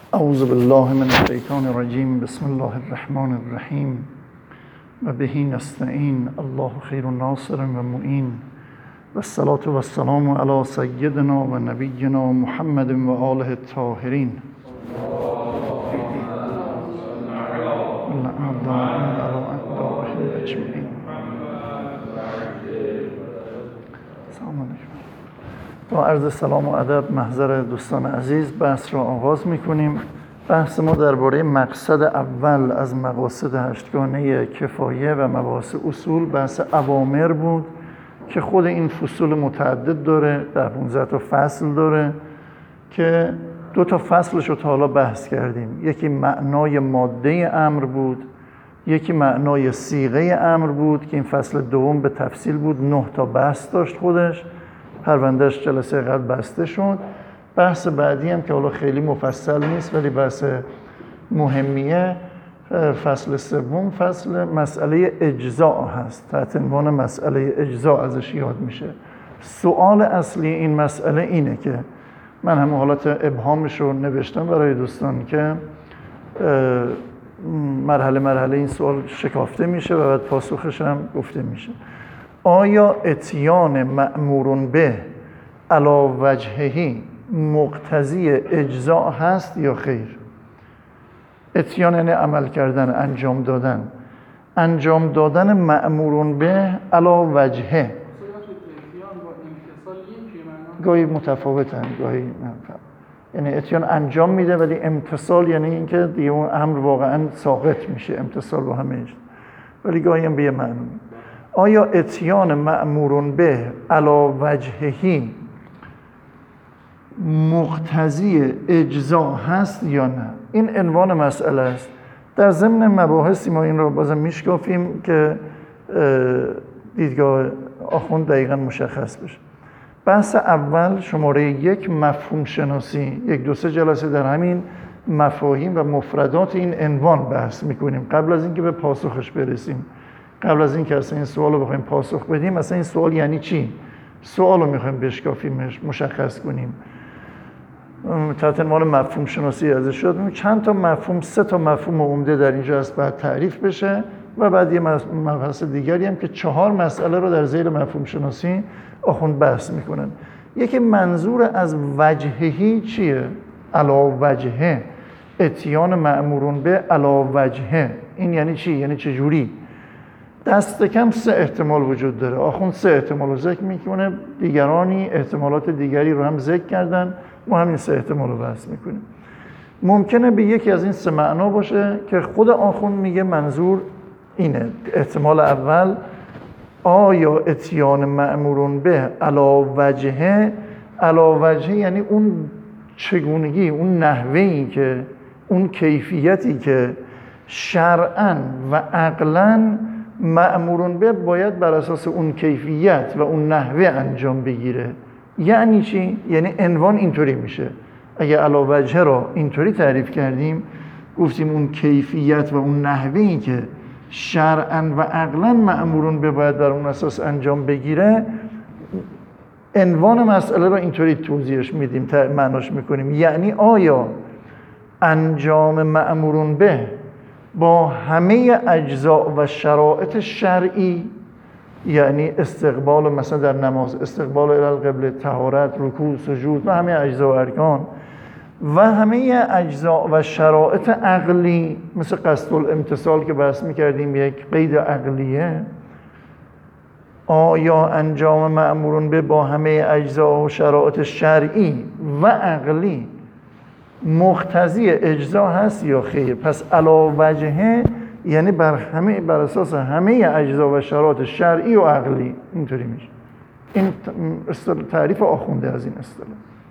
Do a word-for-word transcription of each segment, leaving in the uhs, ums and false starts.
اعوذ بالله من الشیطان الرجیم. بسم الله الرحمن الرحیم و بهی نستعین. الله خیر ناصر و معین و الصلاة و السلام علی سیدنا و نبینا محمد و آله الطاهرین. با عرض سلام و ادب محضر دوستان عزیز بحث را آغاز می‌کنیم. بحث ما درباره مقصد اول از مقاصد هشتگانه کفایه و مباحث اصول بحث اوامر بود که خود این فصول متعدد داره، ده پانزده تا فصل داره که دو تا فصلش رو تا حالا بحث کردیم. یکی معنای ماده امر بود، یکی معنای صیغه امر بود که این فصل دوم به تفصیل بود، نه تا بحث داشت خودش. پروندهش جلسه قبل بسته شد. بحث بعدی هم که حالا خیلی مفصل نیست ولی بحث مهمیه، فصل سوم فصل مسئله اجزاء هست. تحت عنوان مسئله اجزاء ازش یاد میشه. سوال اصلی این مسئله اینه که من هم حالت ابهامش رو نوشتم برای دوستان که مرحله مرحله این سوال شکافته میشه و بعد پاسخش هم گفته میشه. آیا اتیان مأمور به علی وجههی مقتضی اجزاء هست یا خیر؟ اتیان یعنی عمل کردن، انجام دادن. انجام دادن مأمور به علی وجهه گاهی متفاوتن، گاهی منفعل. یعنی اتیان انجام میده ولی امتصال یعنی اینکه دیگه اون امر واقعا ساقط میشه، امتصال با همه ایش. ولی گاهی هم به یه معنی. آیا اتیان مأمور به علی وجههی مقتضی اجزاء هست یا نه؟ این عنوان مسئله است. در ضمن مباحثی ما این رو بازم میشکافیم که دیدگاه آخوند دقیقا مشخص بشه. بحث اول شماره یک مفهوم شناسی، یک دو سه جلسه در همین مفاهیم و مفردات این عنوان بحث میکنیم قبل از اینکه به پاسخش برسیم. قبل از اینکه اصلا این سوال رو بخوایم پاسخ بدیم، اصلا این سوال یعنی چی؟ سوال رو میخوایم بشکافیمش، مشخص کنیم. تحت عنوان مفهوم شناسی ازش شد. چند تا مفهوم، سه تا مفهوم عمده در اینجا هست باید تعریف بشه و بعد یه مبحث دیگری هم که چهار مسئله رو در زیر مفهوم شناسی آخوند بحث میکنن. یکی منظور از وجههی چیه؟ علی وجهه، اتیان مأمور به علی وجهه. این یعنی چی؟ یعنی چجوری؟ دست کم سه احتمال وجود داره. آخوند سه احتمال رو ذکر میکنه، دیگرانی احتمالات دیگری رو هم ذکر کردن، ما همین سه احتمال رو بحث میکنیم. ممکنه به یکی از این سه معنا باشه که خود آخوند میگه منظور اینه. احتمال اول، آیا اتیان مأمور به علی وجهه، علی وجهه یعنی اون چگونگی، اون نحوهی که، اون کیفیتی که شرعاً و عقلاً مأمور به باید بر اساس اون کیفیت و اون نحوه انجام بگیره. یعنی چی؟ یعنی عنوان اینطوری میشه. اگه علی وجهه را اینطوری تعریف کردیم، گفتیم اون کیفیت و اون نحوهی که شرعاً و عقلاً مأمور به باید بر اون اساس انجام بگیره، عنوان مسئله را اینطوری توضیحش میدیم، معناش میکنیم. یعنی آیا انجام مأمور به با همه اجزاء و شرایط شرعی، یعنی استقبال مثلا در نماز، استقبال الی القبله، طهارت، رکوع، سجود و همه اجزاء و ارکان و همه اجزاء و شرایط عقلی مثل قصد الامتثال که بحث میکردیم یک قید عقلیه، آیا انجام مأمور به با همه اجزاء و شرایط شرعی و عقلی مقتضی اجزا هست یا خیر؟ پس علی وجهه یعنی بر همه، بر اساس همه اجزا و شرایط شرعی و عقلی. اینطوری میشه. این تعریف آخونده از این اصطلاح.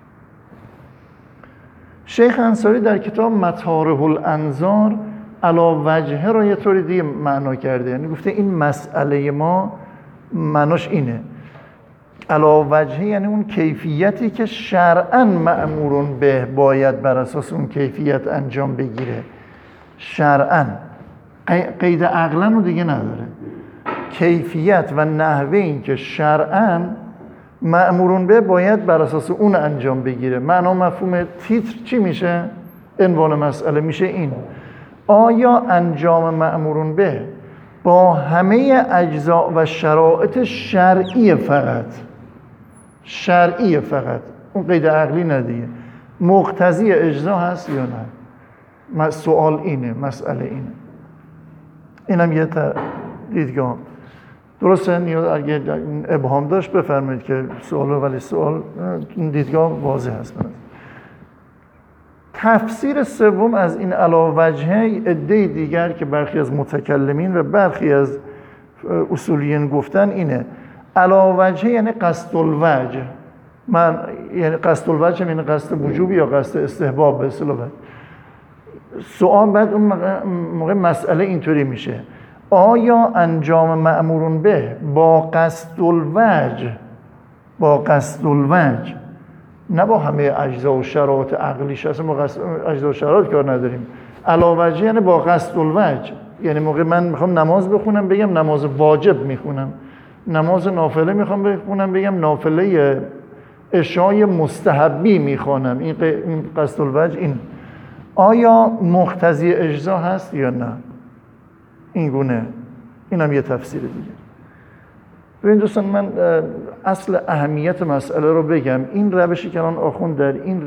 شیخ انصاری در کتاب مطارح الانظار علی وجهه را یه طوری دیگه معنا کرده. یعنی گفته این مسئله ما معناش اینه. علی وجهه یعنی اون کیفیتی که شرعاً مأمور به باید بر اساس اون کیفیت انجام بگیره. شرعاً، قید عقلاً رو دیگه نداره. کیفیت و نحوه این که شرعاً مأمور به باید بر اساس اون انجام بگیره. معنا مفهوم تیتر چی میشه؟ عنوان مسئله میشه این: آیا انجام مأمورون به با همه اجزا و شرایط شرعی فقط شرعی فقط اون قید عقلی ندیگه مقتضی اجزا هست یا نه؟ سوال اینه، مسئله اینه. اینم یه دیدگاه. درسته نیاز اگه ابهام داشت بفرمایید که سوال، ولی سوال این دیدگاه واضح هست. تفسیر سوم از این علاوه وجهه عده دیگر که برخی از متکلمین و برخی از اصولیین گفتن اینه: علاوه وجهه یعنی قصد الوجه. من یعنی قصد الوجه یعنی قصد وجوب یا قصد استحباب به اصطلاح. سوال بعد اون موقع مسئله اینطوری میشه: آیا انجام مأمورون به با قصد الوجه با قصد الوجه نه با همه اجزا و شرایط عقلیش، اصلا با اجزا و شرایط کار نداریم، علاوه وجه یعنی با قصد الوجه، یعنی موقع من میخوام نماز بخونم بگم نماز واجب میخونم، نماز نافله میخوام بخونم بگم نافله عشای مستحبی میخونم، این قصد الوجه. این آیا مقتضی اجزا هست یا نه؟ این گونه. اینم یه تفسیر دیگه. ببین دوستان، من اصل اهمیت مسئله رو بگم. این روشی که الان آخوند در این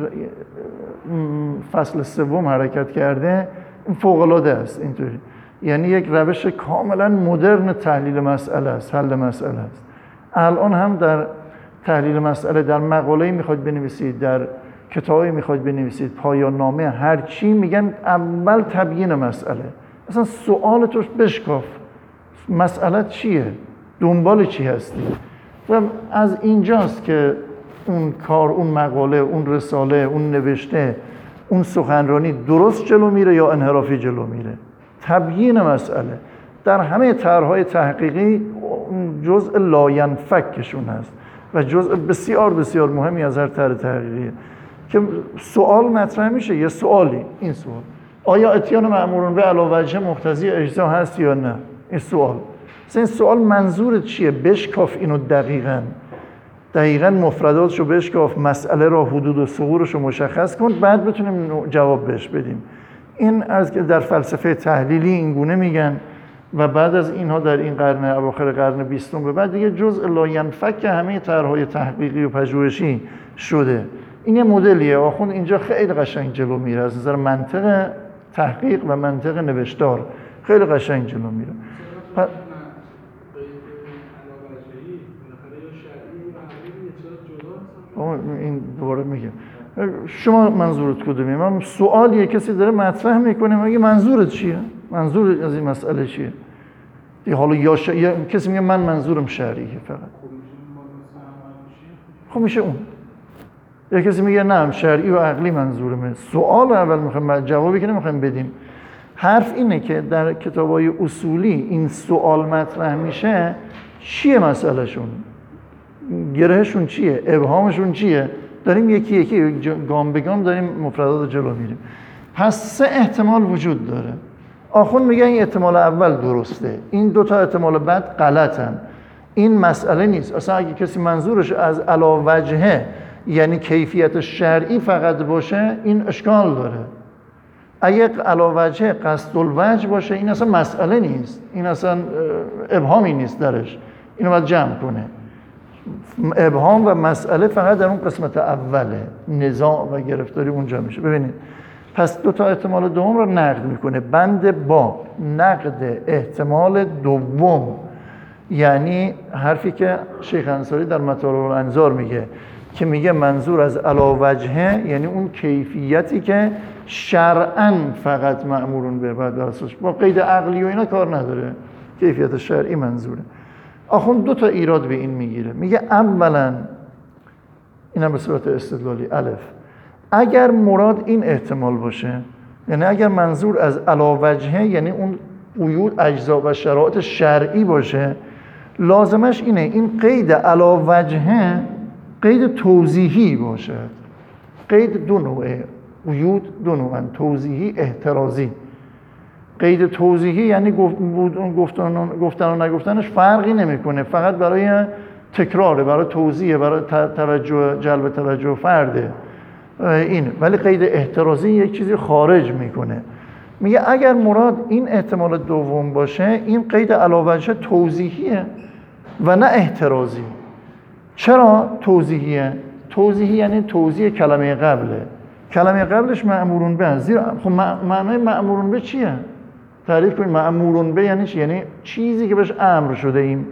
فصل سوم حرکت کرده این فوق‌العاده است. اینطوری یعنی یک روش کاملا مدرن تحلیل مسئله است، حل مسئله است. الان هم در تحلیل مسئله در مقاله‌ای میخواید بنویسید، در کتابی میخواید بنویسید، پایان نامه، هر چی میگن اول تبیین مسئله. اصلا سوال توش بشکاف، مسئله چیه؟ دنبال چی هستی؟ و از اینجاست که اون کار، اون مقاله، اون رساله، اون نوشته، اون سخنرانی درست جلو میره یا انحرافی جلو میره. تبیین مسئله در همه طرح‌های تحقیقی جزء لاینفکشون هست و جزء بسیار بسیار مهمی از هر طرح تحقیقیه که سوال مطرح میشه. یه سوالی، این سوال: آیا اتیان مأمورون به علاوه وجه مقتضی اجزا هست یا نه؟ این سوال. این سوال منظورت چیه؟ بشکاف اینو دقیقاً دقیقاً مفرداتش رو بشکاف، مسئله را، حدود و ثغورش رو مشخص کن، بعد بتونیم جواب بهش بدیم. این از که در فلسفه تحلیلی این گونه میگن و بعد از اینها در این قرن اواخر قرن بیستم به بعد دیگه جزء لاینفک همه طرح‌های تحقیقی و پژوهشی شده. این یه مدلیه. آخوند اینجا خیلی قشنگ جلو میره از نظر منطق تحقیق و منطق نوشتار، خیلی قشنگ جلو میره. پ... این دوباره میگم شما منظورت کدومه؟ من سوالیه کسی داره مطرح میکنه، میگه منظورت چیه؟ منظورت از این مسئله چیه؟ دی حالا یا, ش... یا کسی میگه من منظورم شرعیه فقط، خب میشه اون. یا کسی میگه نه شرعی و عقلی منظورمه. سوال اول میخوایم جوابی که نمیخوایم بدیم. حرف اینه که در کتابای اصولی این سوال مطرح میشه چیه مسئلهشون؟ گرهشون چیه؟ ابهامشون چیه؟ داریم یکی یکی گام به گام داریم مفردات جلو میریم. پس سه احتمال وجود داره. آخوند میگه این احتمال اول درسته، این دوتا احتمال بعد غلطن. این مسئله نیست. اصلا اگه کسی منظورش از علاوه وجهه یعنی کیفیت شرعی فقط باشه این اشکال داره. اگه علاوه وجهه قصد الوجه باشه این اصلا مسئله نیست، این اصلا ابهامی نیست درش، اینو باید جمع کنه. ابهام و مسئله فقط در اون قسمت اوله، نزاع و گرفتاری اونجا میشه. ببینید پس دو تا احتمال دوم رو نقد میکنه. بند با نقد احتمال دوم یعنی حرفی که شیخ انصاری در مطالب الانظار میگه که میگه منظور از علاوه وجهه یعنی اون کیفیتی که شرعاً فقط مأمورون به، بعد درستش با قید عقلی و اینا کار نداره، کیفیت شرعی منظوره. آخوند دو تا ایراد به این میگیره. میگه اولا اینم به صورت استدلالی: الف، اگر مراد این احتمال باشه، یعنی اگر منظور از علاوه وجهه یعنی اون قیود اجزا و شرایط شرعی باشه، لازمش اینه این قید علاوه وجهه قید توضیحی باشه. قید دو نوعه، قیود دو نوعن: توضیحی، احترازی. قید توضیحی یعنی گفتن گفتن و نگفتنش فرقی نمیکنه، فقط برای تکراره، برای توضیح، برای توجه، جلب توجه فرده. این. ولی قید احترازی یک چیزی خارج میکنه. میگه اگر مراد این احتمال دوم باشه، این قید علاوجه توضیحیه و نه احترازی. چرا توضیحیه؟ توضیحی یعنی توضیح کلمه قبله. کلمه قبلش مأمورون به است. زیرا خب معنای مأمورون به چیه؟ تعریف کنید. مأمورون به یعنی چی؟ یعنی چیزی که بهش امر شده ایم.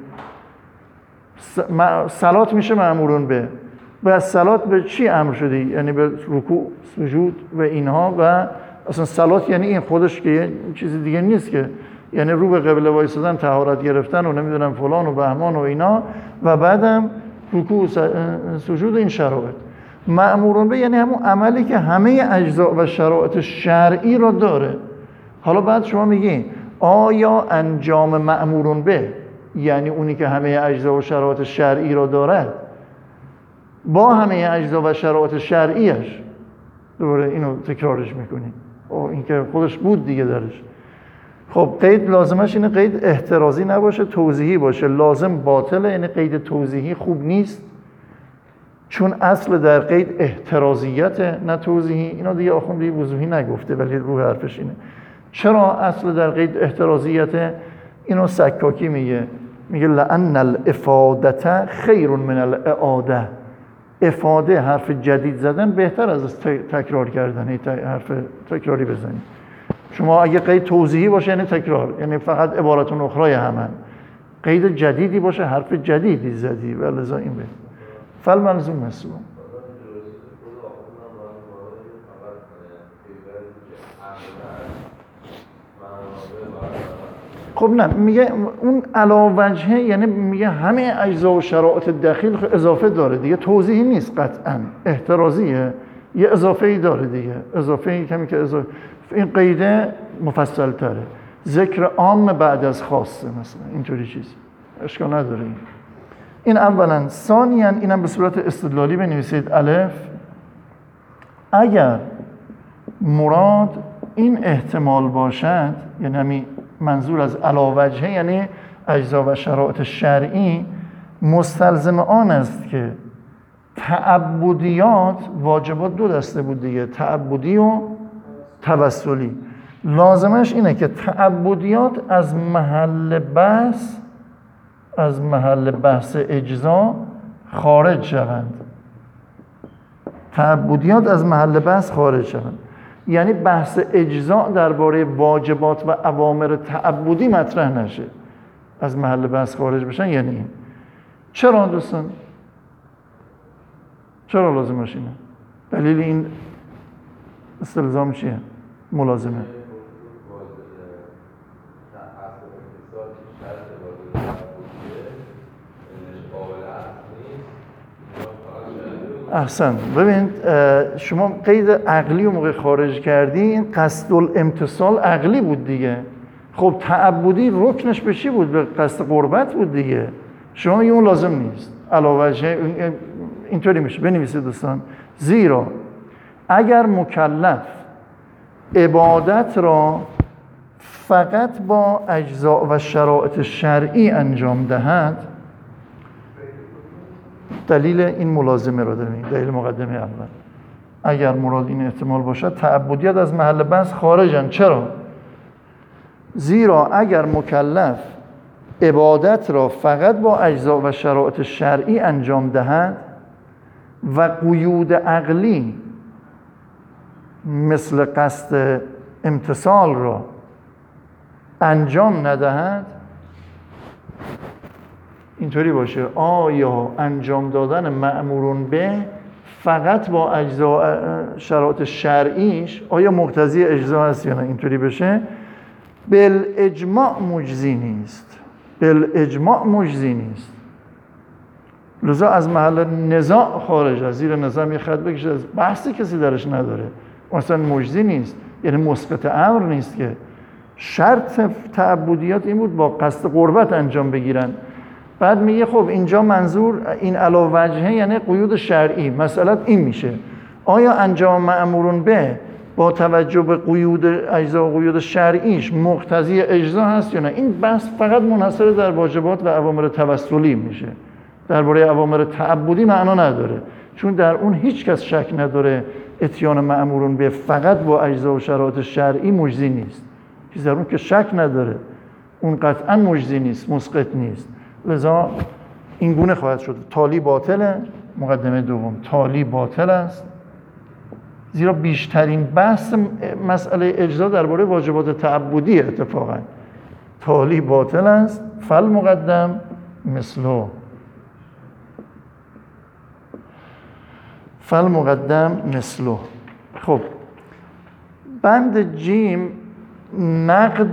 صلات میشه مأمورون به. و صلات به چی امر شده؟ یعنی به رکوع، سجود و اینها. و اصلا صلات یعنی این خودش که یه چیز دیگه نیست که، یعنی رو به قبله وایسادن، طهارت گرفتن و نمیدونم فلان و بهمان و اینا، و بعدم رکوع، سجود، این شرایط. مأمورون به یعنی همون عملی که همه اجزا و شرایط شرعی را داره. حالا بعد شما میگین آیا انجام مأمورون به یعنی اونی که همه اجزا و شرایط شرعی را دارد با همه اجزا و شرایط شرعیش؟ دوباره اینو تکرارش میکنیم. این که خودش بود دیگه درش. خب قید لازمش اینه قید احترازی نباشه، توضیحی باشه. لازم باطله، یعنی قید توضیحی خوب نیست، چون اصل در قید احترازیت نه توضیحی. اینا دیگه آخوندی وضوحی نگفته ولی رو حرفش اینه. چرا اصل در قید احترازیت؟ اینو سکاکی میگه، میگه لأن الافادة خیر من الاعاده. افاده، حرف جدید زدن بهتر از تکرار کردن. حرف تکراری بزنید. شما اگه قید توضیحی باشه یعنی تکرار، یعنی فقط عبارتون اخرای همن. قید جدیدی باشه حرف جدیدی زدی و لذا این به فالملزوم مسلوم. خب نه، میگه اون علاوجه یعنی میگه همه اجزا و شرایط دخیل اضافه داره دیگه، توضیحی نیست قطعا، احترازیه، یه اضافه ای داره دیگه، اضافه ای کمی که اضافه. این قیده مفصل تره، ذکر عام بعد از خاصه مثلا، اینطوری چیزی اشکال نداره. این این اولا. ثانیاً اینم به صورت استدلالی بنویسید. الف، اگر مراد این احتمال باشد، یعنی همین منظور از علاوجه یعنی اجزا و شرایط شرعی، مستلزم آن است که تعبدیات، واجبات دو دسته بود دیگه، تعبدی و توسلی. لازمش اینه که تعبدیات از محل بحث از محل بحث اجزا خارج شوند. تعبدیات از محل بحث خارج شوند، یعنی بحث اجزا درباره واجبات و اوامر تعبدی مطرح نشه، از محل بحث خارج بشن. یعنی این. چرا دوستان؟ چرا لازمش اینه؟ دلیل این استلزام چیه؟ ملازمه. احسن. ببینید شما قید عقلی و موقع خارج کردی، این قصد الامتصال عقلی بود دیگه. خب تعبدی رکنش به چی بود؟ به قصد قربت بود دیگه. شما میگه اون لازم نیست، علاوه اینطوری میشه. بنویسید دوستان. زیرا اگر مکلف عبادت را فقط با اجزا و شرایط شرعی انجام دهد، دلیل این ملازمه رو داریم، دلیل مقدمه اول. اگر مراد این احتمال باشد تعبدیت از محل بحث خارجن. چرا؟ زیرا اگر مکلف عبادت را فقط با اجزا و شرایط شرعی انجام دهد و قیود عقلی مثل قصد امتصال را انجام ندهد، اینطوری باشه آیا انجام دادن مأمورون به فقط با اجزا شرایط شرعیش آیا مقتضی اجزا هست یا نه، اینطوری بشه، بالاجماع مجزی نیست. بالاجماع مجزی نیست. لذا از محل نزاع خارج، از زیر نظام یه خط بکشه، از بحثی کسی درش نداره، مثلا مجزی نیست، یعنی مسقط امر نیست. که شرط تعبدیات این بود با قصد قربت انجام بگیرن. بعد میگه خب اینجا منظور این علاوجهه یعنی قیود شرعی. مسئله این میشه آیا انجام مأمورون به با توجه به قیود اجزا و قیود شرعیش مقتضی اجزا هست یا نه. این بحث فقط منحصر در واجبات و اوامر توسلی میشه، درباره اوامر تعبدی معنا نداره، چون در اون هیچ کس شک نداره اتیان مأمورون به فقط با اجزا و شرایط شرعی مجزی نیست. چیز در اون که شک نداره، اون قطعا مجزی نیست، مسقط نیست. لذا این گونه خواهد شد. تالی باطله، مقدمه دوم، تالی باطل است، زیرا بیشترین بحث مسئله اجزا درباره واجبات تعبدی اتفاقا. تالی باطل است، فل مقدم مثلو، فل مقدم مثلو. خب بند جیم نقد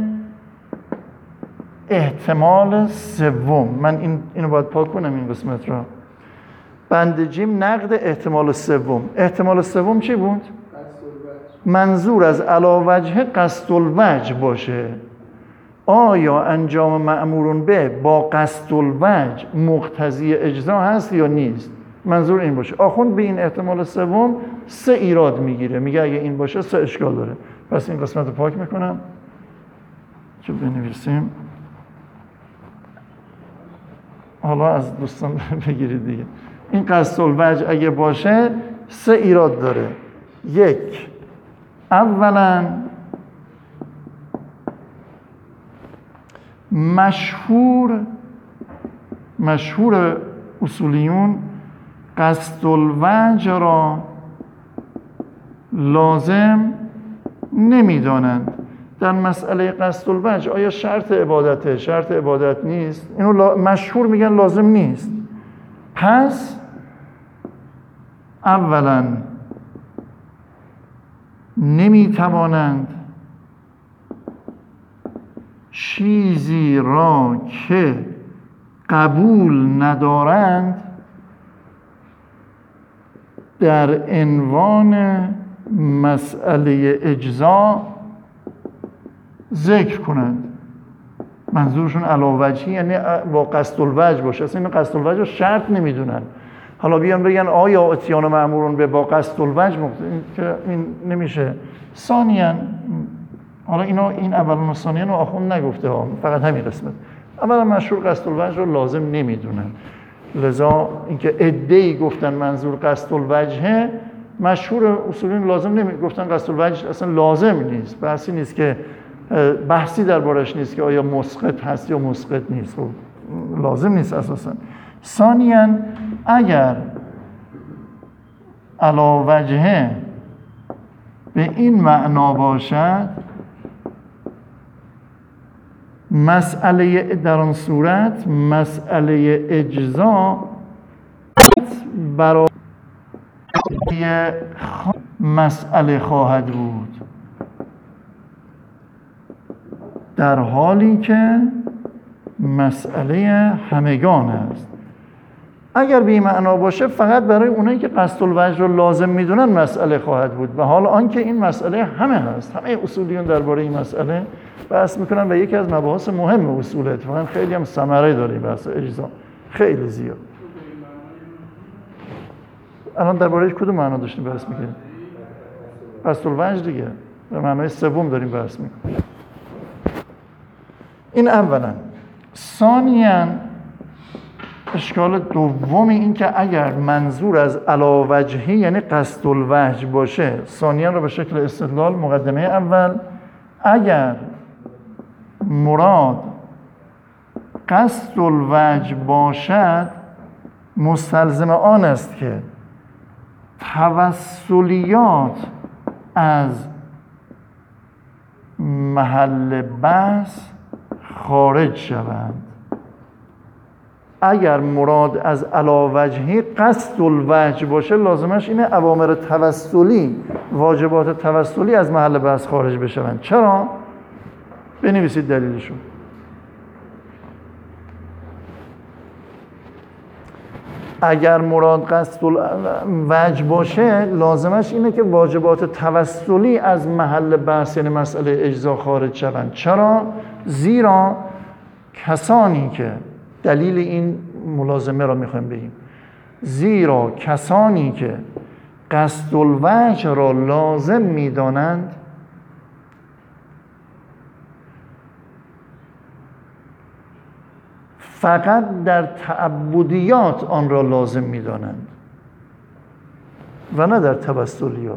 احتمال سوم، من این اینو باید پاک کنم این قسمت را. بند جیم نقد احتمال سوم. احتمال سوم چی بود؟ منظور از علاوجه قصد الوجه باشه. آیا انجام مأمورون به با قصد الوجه مقتضی اجزا هست یا نیست؟ منظور این باشه. آخوند به این احتمال سوم سه ایراد میگیره، میگه اگه این باشه سه اشکال داره. پس این قسمت رو پاک میکنم که بنویسیم، حالا از دوستان بگیرید دیگه. این قصد الوجه اگه باشه سه ایراد داره. یک، اولا مشهور مشهور اصولیون قصد الوجه را لازم نمیدانند. در مسئله قصد الوجه آیا شرط عبادته، شرط عبادت نیست، اینو مشهور میگن لازم نیست. پس اولا نمیتوانند چیزی را که قبول ندارند در عنوان مسئله اجزا ذکر کنند. منظورشون علاوجهی یعنی با قصد الوجه باشه. اصلا این قصد الوجه شرط نمیدونن. حالا بیان بگن آیا اتیان مأمورون به با قصد الوجه مقتضی، این که این نمیشه. ثانیاً حالا اینو این اولون و ثانیاً رو آخوند نگفته ها، فقط همین قسمت. اولا مشهور قصد الوجه رو لازم نمیدونن. لذا اینکه عده‌ای گفتن منظور قصد الوجه، مشهور اصولیون لازم نمی گفتن قصد الوجه اصلا لازم نیست. بحثی نیست که بحثی دربارش نیست که آیا مسقط هست یا مسقط نیست. خب لازم نیست اساسا. ثانیاً اگر علاوجه به این معنا باشد، مسئله در آن صورت مسئله اجزا برای مسئله خواهد بود، در حالی که مسئله همگان است. اگر به این معنا باشه فقط برای اونایی که قصد الوجه رو لازم میدونن مسئله خواهد بود، و حال آنکه این مسئله همه هست. همه اصولیون درباره این مسئله بحث میکنن و یکی از مباحث مهم اصوله. اتفاقا خیلی هم ثمره داره بحث اجزا، خیلی زیاد. الان درباره کدوم معنا داشتیم بحث میکنیم؟ قصد الوجه دیگه، به معنای سوم داریم بحث میکنیم. این اولا. ثانیاً اشکال دومی این که اگر منظور از علاوجهی یعنی قصد الوجه باشه، ثانیاً رو به شکل استدلال مقدمه اول، اگر مراد قصد الوجه باشد مستلزم آن است که توسلیات از محل بحث خارج شوند. اگر مراد از علاوجهی قصد الوجه باشه، لازمش اینه اوامر توسلی، واجبات توسلی از محل بحث خارج بشوند. چرا؟ بنویسید دلیلشو. اگر مراد قصد الوجه باشه، لازمش اینه که واجبات توسلی از محل بحث یعنی مسئله اجزا خارج شوند. چرا؟ زیرا کسانی که دلیل این ملازمه را میخوایم بگیم، زیرا کسانی که قصد الوجه را لازم میدانند فقط در تعبدیات آن را لازم میدانند. و نه در توسلیات.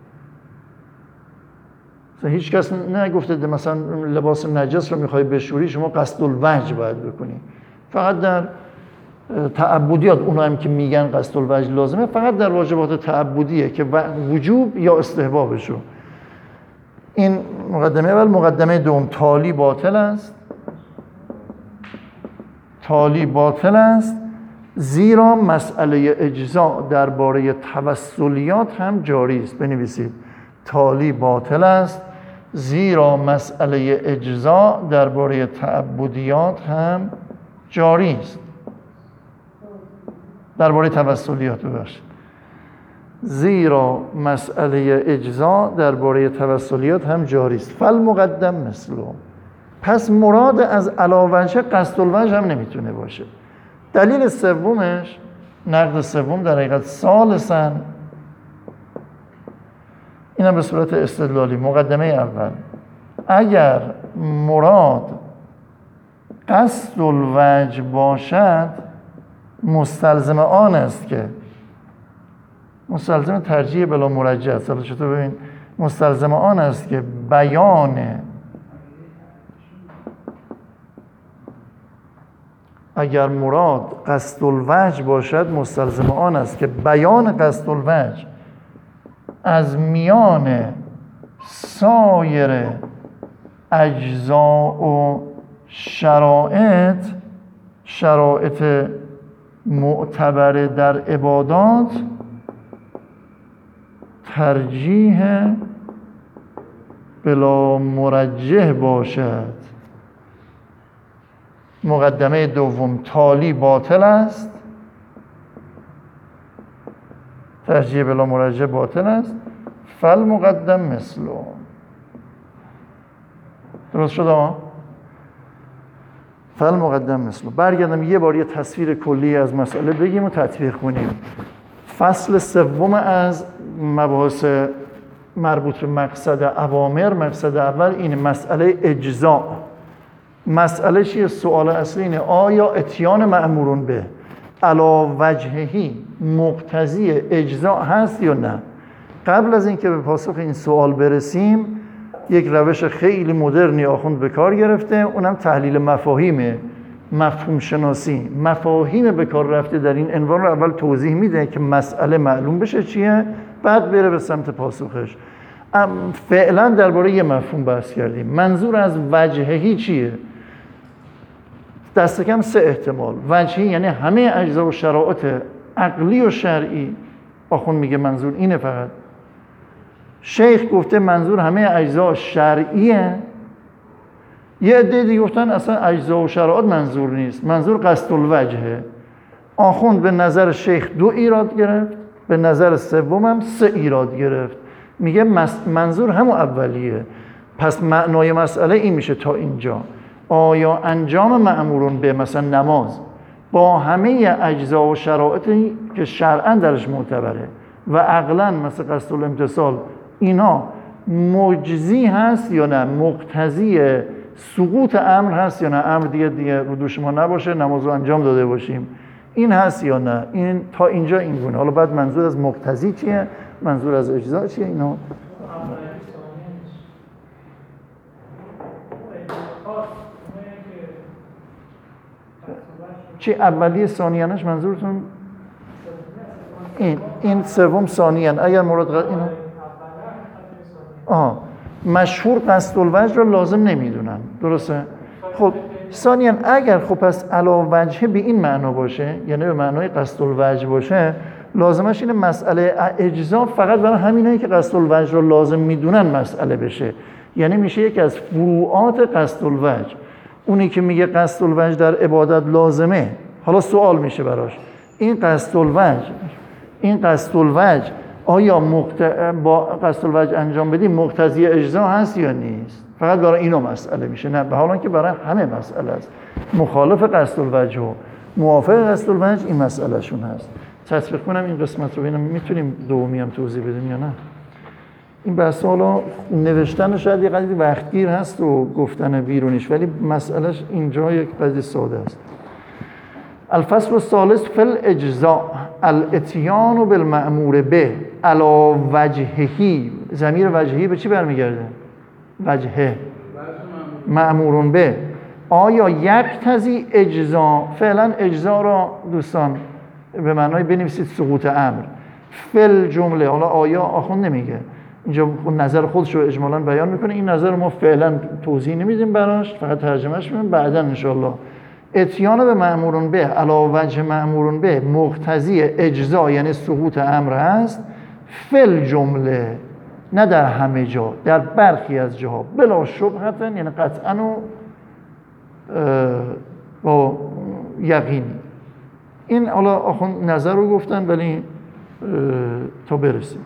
هیچ کس نگفته مثلا لباس نجس رو میخوای بشوری شما قصد الوجه باید بکنی. فقط در تعبدیات اونا هم که میگن قصد الوجه لازمه، فقط در واجبات تعبدیه که وجوب یا استحبابشو. این مقدمه اول. مقدمه دوم، تالی باطل است. تالی باطل است زیرا مسئله اجزاء درباره توسلیات هم جاری است. بنویسید تالی باطل است زیرا مسئله اجزاء درباره تعبدیات هم جاری است. درباره توسلیات ببخشید. زیرا مسئله اجزاء درباره توسلیات هم جاری است. فالمقدم مثله. پس مراد از علاوجه قصد الوجه هم نمیتونه باشه. دلیل سومش، نقد سوم در حقیقت ثالثاً، این هم به صورت استدلالی. مقدمه اول، اگر مراد قصد الوجه باشد مستلزم آن است که مستلزم ترجیح بلا مرجح است. حالا چطور ببین؟ مستلزم آن است که بیان اگر مراد قصد الوجه باشد مستلزم آن است که بیان قصد الوجه از میان سایر اجزا و شرایط شرایط معتبر در عبادات ترجیح بلا مرجح باشد. مقدمه دوم، تالی باطل است، ترجیح بلا مرجح باطل است. فالمقدم مثله. درست شد ها؟ فالمقدم مثله. برگردم یه بار یه تصویر کلی از مسئله بگیم و تطبیق کنیم. فصل سوم از مباحث مربوط به مقصد اوامر، مقصد اول این مسئله اجزاء. مسئله چیه؟ سوال اصلی اینه آیا اتیان مأمورون به علی وجههی مقتضی اجزاء هست یا نه؟ قبل از اینکه به پاسخ این سوال برسیم یک روش خیلی مدرنی آخوند به کار گرفته، اونم تحلیل مفاهیمه، مفهوم شناسی. مفاهیم به کار رفته در این عنوان رو اول توضیح میده که مسئله معلوم بشه چیه، بعد بره به سمت پاسخش. فعلا درباره یه مفهوم بحث کردیم. منظور از وجههی چیه؟ دست کم سه احتمال. وجهی یعنی همه اجزا و شرایط عقلی و شرعی. آخوند میگه منظور اینه فقط. شیخ گفته منظور همه اجزا شرعیه. یه عده دیگه گفتن اصلا اجزا و شرایط منظور نیست، منظور قصد الوجهه. آخوند به نظر شیخ دو ایراد گرفت، به نظر سوم هم سه ایراد گرفت. میگه منظور همون اولیه. پس معنای مسئله این میشه تا اینجا: آیا انجام مأمورون به مثلا نماز با همه اجزا و شرایطی که شرعاً درش معتبره و عقلاً مثل قصد الامتثال اینا مجزی هست یا نه، مقتضی سقوط امر هست یا نه، امر دیگه دیگه رو دوش ما نباشه، نماز رو انجام داده باشیم، این هست یا نه. این تا اینجا این گونه. حالا بعد منظور از مقتضی چیه، منظور از اجزا چیه، اینا چی اولی ثانیانش منظورتون؟ این این سوم ثانیان. اگر مراد غ... اینو آه مشهور قصد الوجه رو لازم نمیدونن، درسته؟ خب ثانیان اگر خب پس علا وجه به این معنا باشه، یعنی به معنای قصد الوجه باشه، لازمش اینه مسئله اجزا فقط برای همینایی که قصد الوجه رو لازم میدونن مسئله بشه. یعنی میشه یکی از فروعات قصد الوجه. اونی که میگه قصد الوجه در عبادت لازمه، حالا سوال میشه براش این قصد الوجه این قصد الوجه آیا مقت... با قصد الوجه انجام بدیم مقتضی اجزا هست یا نیست؟ فقط برای اینو مسئله میشه، نه به حال که برای همه مسئله است. مخالف قصد الوجه و موافق قصد الوجه این مسئله شون هست. تطبیق کنم این قسمت رو ببینم میتونیم دومی هم توضیح بدیم یا نه. این بحث حالا نوشتن شاید یه قضیه وقتگیر هست و گفتن بیرونیش، ولی مسئلهش اینجا یک قضیه ساده است. الفصل الثالث فی الاجزاء الاتیان بالمأمور به علا وجههی، ضمیر وجههی به چی برمیگرده؟ وجهه مأمورون به. آیا یقتضی اجزا، فعلا اجزا را دوستان به معنای بنویسید سقوط امر، فل جمله، حالا آیا آخوند نمیگه اینجا نظر خودش رو اجمالاً بیان میکنه، این نظر ما فعلا توضیح نمیدیم براش، فقط ترجمهش میکنیم بعدا انشاءالله. اتیان به مأمورون به علا وجه مأمورون به مقتضی اجزا یعنی سقوط امر هست، فل جمله، نه در همه جا، در برخی از جاها، بلا شبهتا یعنی قطعا و با یقینی. این حالا آخوند نظر رو گفتن ولی تا برسیم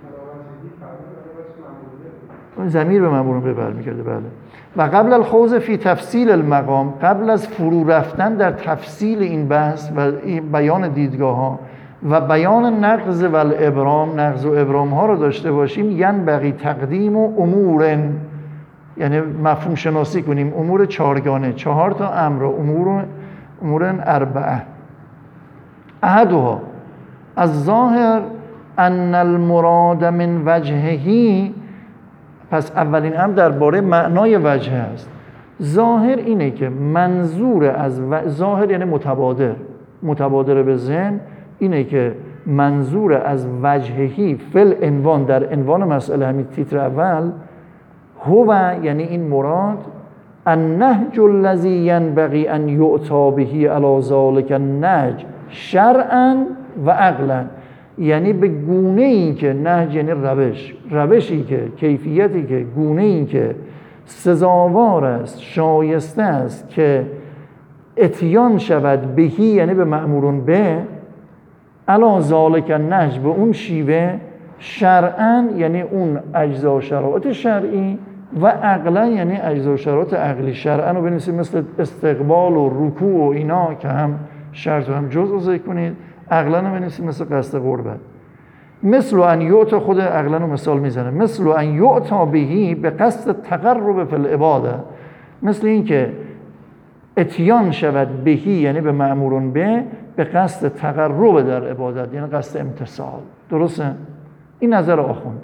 ضمیر به مأمورون به برمیگرده. بله. و قبل الخوض فی تفصیل المقام، قبل از فرو رفتن در تفصیل این بحث و بیان دیدگاه ها و بیان نقض و الابرام، نقض و ابرام ها رو داشته باشیم، ینبغی تقدیم و امور، یعنی مفهوم شناسی کنیم امور چهارگانه، چهار تا امر، امور امور اربعه. احدها از ظاهر ان المراد من وجههی، پس اولین امر درباره معنای وجه است. ظاهر اینه که منظور از و... ظاهر یعنی متبادر، متبادر به ذهن اینه که منظور از وجههی فل عنوان، در عنوان مسئله همین تیتر اول، هو یعنی این مراد، النهج الذی ینبغی ان یؤتی به علی ذلک النهج شرعا و عقلا، یعنی به گونه ای که نهج یعنی روش، روشی که کیفیتی که گونه ای که سزاوار است، شایسته است که اتیان شود بهی یعنی به مأمورون به، علی ذلک النهج به اون شیوه، شرعا یعنی اون اجزا و شرایط شرعی، و عقلا یعنی اجزا و شرایط عقلی. شرعا رو بنویسید مثل استقبال و رکوع و اینا که هم شرط و هم جزء ذکر کنید، عقلا رو بنویسید مثل قصد قربت. مثل ان یعطا، خود عقلا رو مثال میزنه، مثل ان یعطا بهی به قصد تقرب فی العباده، مثل این که اتیان شود بهی یعنی به مأمورون به، به قصد تقرب در عبادت یعنی قصد امتثال. درسته؟ این نظر آخوند.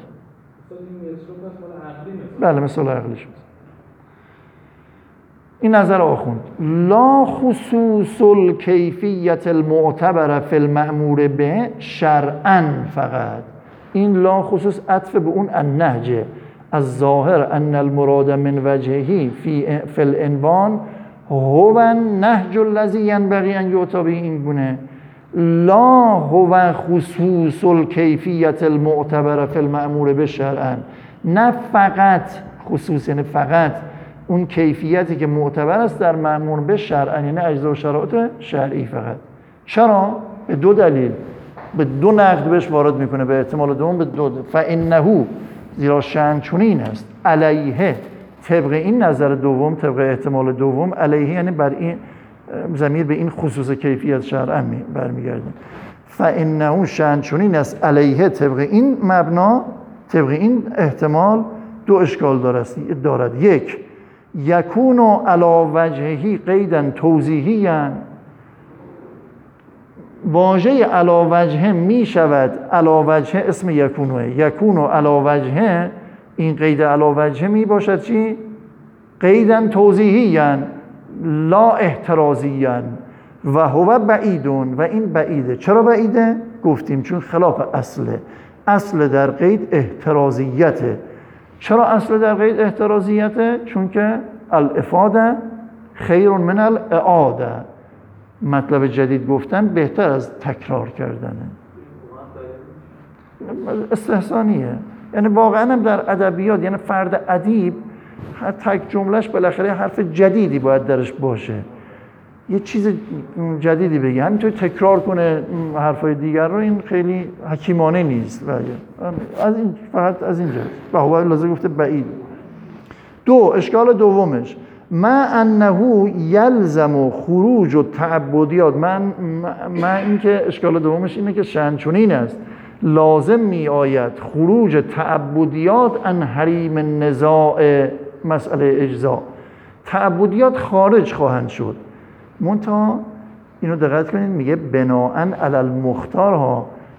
بله مثال عقلیش. این نظر آخوند. لا خصوص الکیفیت المعتبر فی المأمور به شرعا فقط. این لا خصوص عطف به اون النهج، از ظاهر ان المراد من وجهه فی فی العنوان هو النهج الذی ینبغی ان یؤتی به، این گونه لا هو خصوص الکیفیت المعتبر فی المأمور به شرعا، نه فقط خصوص یعنی فقط اون کیفیتی که معتبر است در مأمور به شرعا یعنی اجزا و شرایط شرعی فقط. چرا؟ به دو دلیل، به دو نقد بهش وارد میکنه، به احتمال دوم به دو، فانه زیرا شأن چنین است، علیه طبق این نظر دوم، طبق احتمال دوم، علیه یعنی بر این ضمیر به این خصوص کیفیت شرعا برمیگرده، فانه شأن چنین است علیه طبق این مبنا، طبق این احتمال دو اشکال دارد. یک، یکون علی وجهه قیدا توضیحیا، واژه علی وجهه می شود، علی وجهه اسم یکونه، یکون علی وجهه، این قید علی وجهه می باشد چی؟ قیدا توضیحیا لا احترازیا و هو بعیدون، و این بعیده. چرا بعیده؟ گفتیم چون خلاف اصله، اصل در قید احترازیته. چرا اصل در قید احترازیته؟ چون که الافاده خیر من الاعاده، مطلب جدید گفتن بهتر از تکرار کردنه. استحسانیه، یعنی واقعا هم در ادبیات، یعنی فرد ادیب تک جملهش بالاخره حرف جدیدی باید درش باشه، یه چیز جدیدی بگه، همینطور تکرار کنه حرفای دیگر رو، این خیلی حکیمانه نیست. از این فقط از اینجا و هو لازم گفته بعید. دو، اشکال دومش، ما انه یلزم خروج و تعبدیات، من من اینکه اشکال دومش اینه که شأن چنین است، لازم می آید خروج تعبدیات عن حریم النزاع مسئله اجزا، تعبدیات خارج خواهند شد. منتها اینو دقت کنید، میگه بناءً علی المختار ها،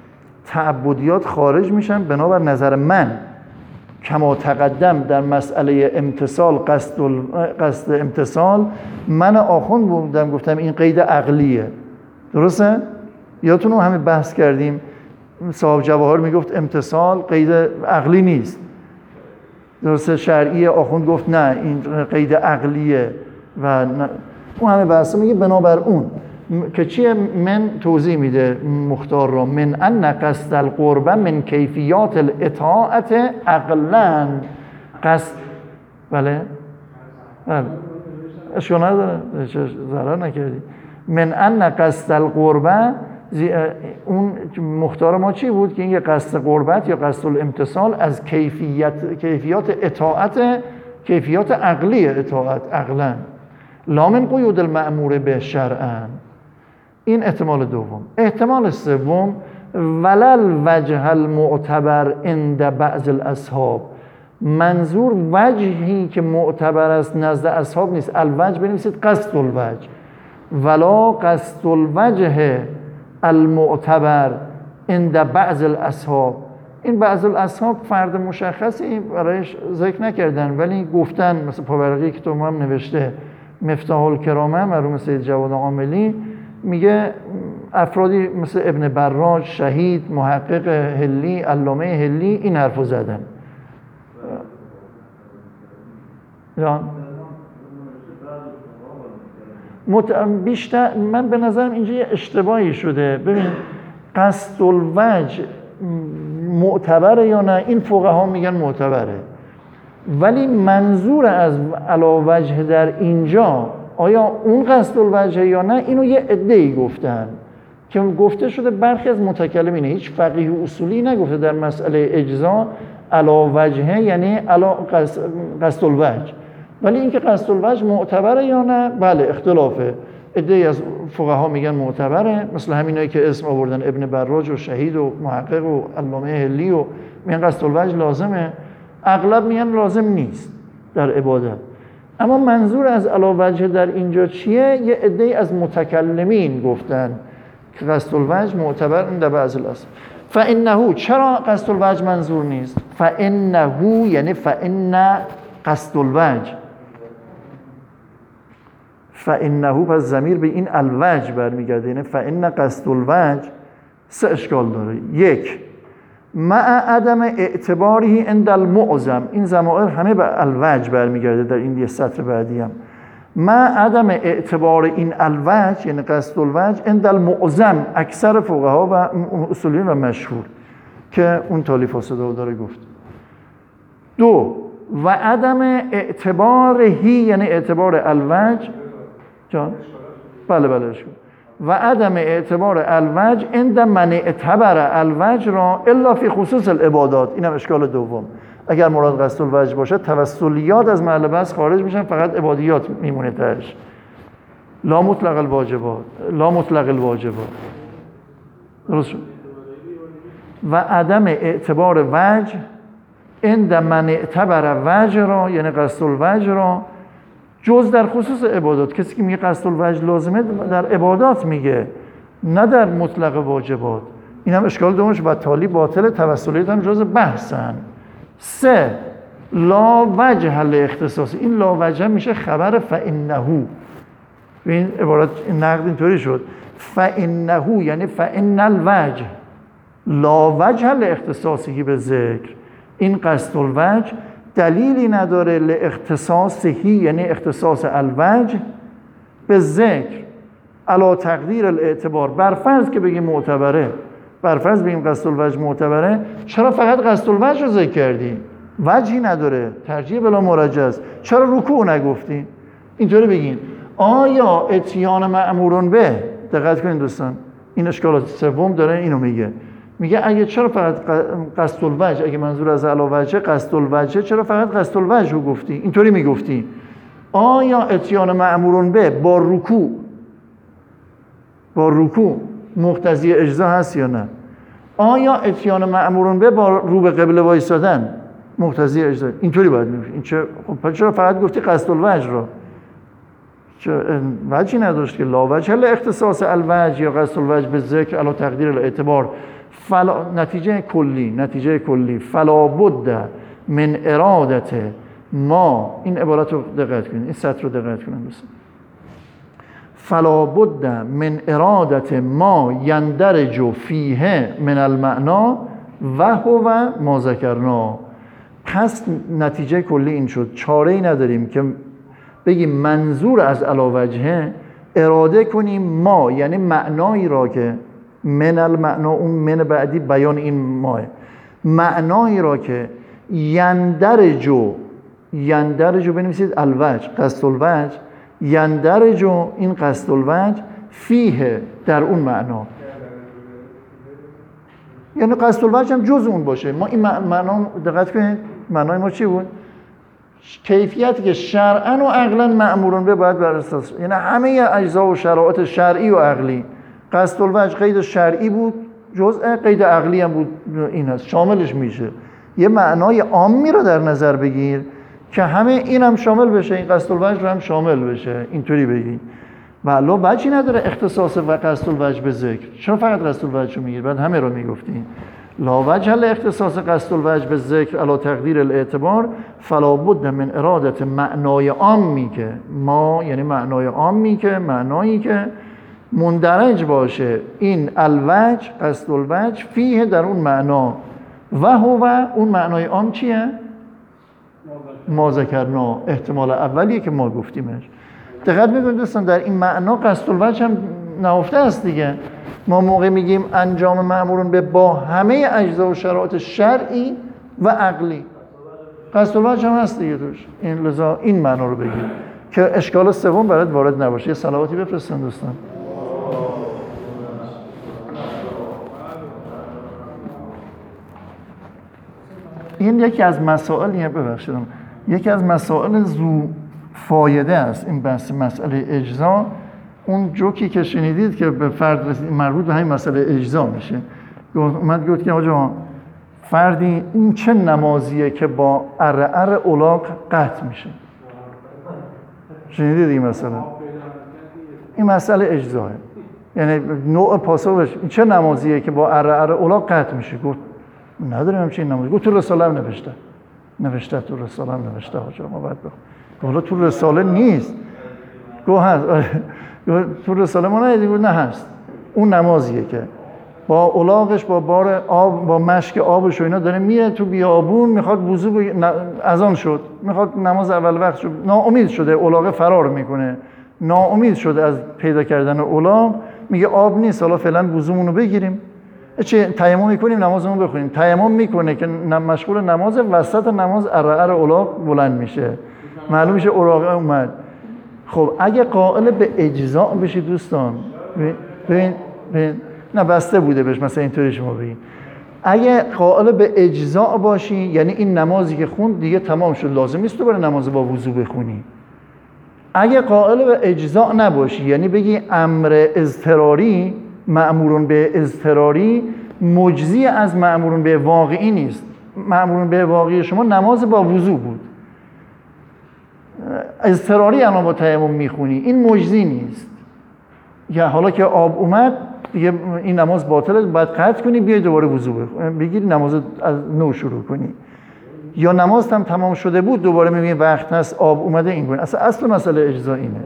تعبدیات خارج میشن بنابر نظر من کما تقدم در مسئله امتصال قصد, قصد امتصال. من آخوند بودم گفتم این قید عقلیه، درسته؟ یادتون اون همه بحث کردیم صاحب جواهر میگفت امتصال قید عقلی نیست، درسته؟ شرعی آخوند گفت نه این قید عقلیه و نه. اون همه بحث میگه بنابر اون که چیه؟ من توضیح میده مختار را من ان قصد القربه من کیفیات الاطاعت عقلا. قصد بله بله اشکال نداره، ضرر نکردی. من ان قصد القربه، اون مختار ما چی بود که این قصد قربت یا قصد الامتصال از کیفیت کیفیات اطاعت، کیفیات عقلی اطاعت عقلا، لا من قیود المأمور به شرعا. این احتمال دوم. احتمال سوم ولل وجه المعتبر عند بعض الاصحاب، منظور وجهی که معتبر است نزد اصحاب نیست. الوجه بنویسید قصد الوجه، ولا قصد الوجه المعتبر عند بعض الاصحاب. این بعض الاصحاب فرد مشخصی برایش ذکر نکردن ولی گفتن، مثل پاورقی که تو هم نوشته مفتاح الکرامه مرحوم سید جواد عاملی میگه افرادی مثل ابن براج، شهید، محقق هلی، علامه هلی این حرفو زدن. جان مت... بیشتر من به نظرم اینجا یه اشتباهی شده. ببین قصد الوجه معتبره یا نه؟ این فقها میگن معتبره، ولی منظور از علاوجه در اینجا آیا اون قصد الوجه یا نه؟ اینو یه عده‌ای گفتن که گفته شده برخی از متکلمین، هیچ فقیه اصولی نگفته در مسئله اجزا علاوجه یعنی علا قصد الوجه، ولی اینکه قصد الوجه معتبره یا نه بله اختلافه. عده‌ای از فقها میگن معتبره، مثل همینایی که اسم آوردن ابن براج و شهید و محقق و علامه هلی و میگن قصد الوجه لازمه، اغلب میگن لازم نیست در عبادت. اما منظور از علاوجه در اینجا چیه؟ یه عده‌ای از متکلمین گفتن که قصد الوجه معتبر عند بعض الاصحاب. فانه، چرا قصد الوجه منظور نیست؟ فانه یعنی فان قصد الوجه، فانه پس ضمیر به این الوجه برمیگرده، یعنی فان قصد الوجه سه اشکال داره. یک، مع عدم اعتباری عند المعظم، این ضمائر همه به الوجه برمیگرده در این یه سطر بعدی هم. مع عدم اعتبار این الوجه یعنی قصد الوجه عند المعظم، اکثر فقها و اصولیون و مشهور که اون تالیف صدا داره گفت. دو، و عدم اعتبارهی یعنی اعتبار الوجه جان بله بله شو. و عدم اعتبار الوجه عند من اعتبر الوجه را الا فی خصوص العبادات. اینم اشکال دوم. اگر مراد قصد الوجه باشه توسلیات از محل بحث خارج میشن، فقط عبادیات میمونه تاش. لا مطلق الواجبات، لا مطلق الواجبات. درست شد. و عدم اعتبار وجه عند من اعتبر وجه را یعنی قصد الوجه را جز در خصوص عبادات. کسی که میگه قصد الوجه لازمه در عبادات میگه، نه در مطلق واجبات. این هم اشکال دومش و تالی باطل، توسلیات هم جز بحثن. سه، لا وجه لاختصاص، این لا وجه میشه خبر فانه. این عبارت این نقد اینطوری شد فانه یعنی فان الوجه لا وجه لاختصاصی به ذکر. این قصد الوجه دلیلی نداره لاختصاصی یعنی اختصاص الوجه به ذکر علا تقدیر الاعتبار. برفرض که بگیم معتبره، برفرض بگیم قصد الوجه معتبره، چرا فقط قصد الوجه رو ذکر کردی؟ وجهی نداره، ترجیح بلا مرجح است. چرا رکوع نگفتی؟ اینطوری بگین آیا اتیان مأمورون به، دقت کنین دوستان این اشکالات سوم داره اینو میگه، میگه اگه چرا فقط قصد الوجه، اگه منظور از علاوجه قصد الوجه، چرا فقط قصد الوجه رو گفتی؟ اینطوری میگفتی آیا اتیان مأمورون به با رکوع با رکوع مقتضی اجزا هست یا نه؟ آیا اتیان مأمورون به با رو به قبله وایسادن مقتضی اجزا؟ اینطوری باید میگفتی. این چه خب چرا فقط گفتی قصد الوجه رو؟ چه وجهی نداشت که لا وجه الا اختصاص الوجه یا قصد الوجه به ذکر علی تقدیر الاعتبار فلا نتیجه کلی نتیجه کلی فلا بد من ارادت ما، این عبارت رو دقت کنید، این سطر رو دقت کنید دوستان. فلا بد من ارادت ما یندرج فیه من المعنا و هو ما ذکرنا. پس نتیجه کلی این شد چاره‌ای نداریم که بگیم منظور از علاوجهه اراده کنیم ما، یعنی معنایی را که من المعنا، اون من بعدی بیان این ماه، معنایی را که یندرجو یندرجو بنویسید الوجه، قصد الوجه، یندرجو این قصد الوجه فیه در اون معنا، یعنی قصد الوجه هم جز اون باشه. ما این معنا دقت کنید، معنای ما چی بود؟ کیفیتی که شرعاً و عقلاً مأمورون به باید بر اساس، یعنی همه اجزا و شرایط شرعی و عقلی. قصد الوجه قید شرعی بود، جزء قید عقلی هم بود، این هست شاملش میشه. یه معنای عامی رو در نظر بگیر که همه این هم شامل بشه، این قصد الوجه رو هم شامل بشه، اینطوری بگید. والا وجهی نداره اختصاص و قصد الوجه به ذکر. چرا فقط قصد الوجه رو میگیر؟ بعد همه رو میگفتین. لا وجه لاختصاص قصد الوجه به ذکر علی تقدیر الاعتبار فلا بد من ارادت معنای عامی که ما، یعنی معنای عامی که معنایی که مندرج باشه این الوجه قصد الوجه فیه در اون معنا و هو اون معنای عام چیه؟ ما ذکرنا، احتمال اولیه که ما گفتیمش. دقت میکنید دوستان در این معنا قصد الوجه هم نهفته است دیگه. ما موقع میگیم انجام مأمورون به با همه اجزا و شرایط شرعی و عقلی، قصد الوجه هم هست دیگه توش. این لذا این معنا رو بگیم که اشکال سوم برات وارد نباشه. یه صلواتی بفرستن دوستان. این یکی از مسائلیه، ببخشید یکی از مسائل ذو فایده است این بحث مسئله اجزا. اون جوکی که شنیدید که به فرد مربوط به همین مسئله اجزا میشه، اومد گفت که آقا فردی این چه نمازیه که با اره اره اولاق قطع میشه. شنیدید این مسئله؟ این مسئله اجزاه، یعنی نوع پاسخش این چه نمازیه که با اره اره اولاق قطع میشه. گفت نداریم همچین نمازی. گفت تو رساله هم نوشته نوشته تو رساله هم نوشته حاجا ما باید بخونیم. حالا تو رساله نیست. گفت هست تو رساله ما ندیدیم. گفت نه هست. اون نمازیه که با اولاغش با بار آب با مشک آبش و اینا داره میره تو بیابون، میخواد وضو بگ... اذان شد، میخواد نماز اول وقت شد، ناامید شده، اولاغ فرار میکنه، ناامید شده از پیدا کردن اولاغ، میگه آب نیست، حالا فعلا وضومون رو بگیریم، چه تیمم میکنیم نمازمون بخونیم. تیمم میکنه که مشغول نماز، وسط نماز اره اره اولاغ بلند میشه، معلوم میشه اولاغ اومد. خب اگه قائل به اجزاء بشی دوستان، ببین ببین نه بسته بوده بهش، مثلا اینطوری شما بگید اگه قائل به اجزاء باشی یعنی این نمازی که خوند دیگه تمام شد، لازم نیست تو برای نماز با وضو بخونی. اگه قائل به اجزاء نباشی یعنی بگی امر اضطراری، مأمورون به اضطراری مجزی از مأمورون به واقعی نیست. مأمورون به واقعی شما نماز با وضو بود، اضطراری الان با تیمم میخونی، این مجزی نیست. یا حالا که آب اومد دیگه این نماز باطله، باید قطع کنی بیای دوباره وضو بگیری نماز از نو شروع کنی. یا نماز هم تمام شده بود دوباره میبینی وقت هست آب اومده این کنی. اصلا اصل مسئله اجزا اینه.